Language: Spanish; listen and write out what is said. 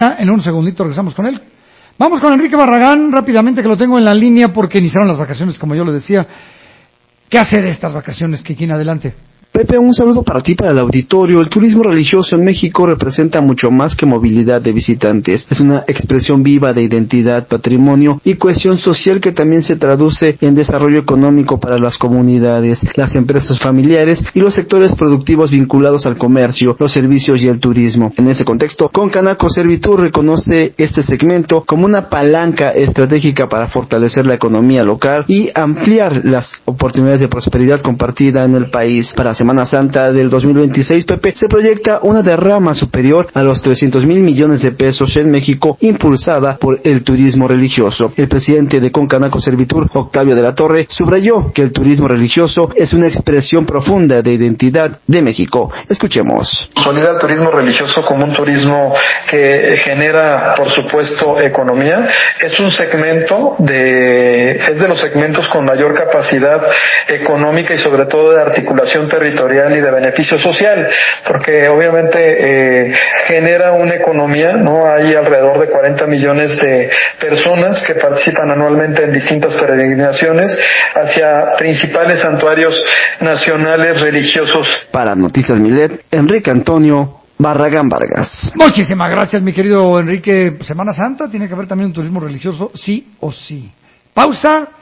En un segundito regresamos con él. Vamos con Enrique Barragán, rápidamente, que lo tengo en la línea porque iniciaron las vacaciones, como yo le decía. ¿Qué hacer de estas vacaciones, Kikín? Adelante. Pepe, un saludo para ti, para el auditorio. El turismo religioso en México representa mucho más que movilidad de visitantes. Es una expresión viva de identidad, patrimonio y cohesión social que también se traduce en desarrollo económico para las comunidades, las empresas familiares y los sectores productivos vinculados al comercio, los servicios y el turismo. En ese contexto, Concanaco Servitur reconoce este segmento como una palanca estratégica para fortalecer la economía local y ampliar las oportunidades de prosperidad compartida en el país. Para Semana Santa del 2026, Pepe, se proyecta una derrama superior a los 300,000 millones de pesos en México, impulsada por el turismo religioso. El presidente de Concanaco Servitur, Octavio de la Torre, subrayó que el turismo religioso es una expresión profunda de identidad de México. Escuchemos. Consolida el turismo religioso como un turismo que genera, por supuesto, economía. Es un segmento es de los segmentos con mayor capacidad económica y sobre todo de articulación territorial y de beneficio social, porque obviamente genera una economía, ¿no? Hay alrededor de 40 millones de personas que participan anualmente en distintas peregrinaciones hacia principales santuarios nacionales religiosos. Para Noticias Milet, Enrique Antonio Barragán Vargas. Muchísimas gracias, mi querido Enrique. Semana Santa tiene que haber también un turismo religioso, sí o sí. Pausa.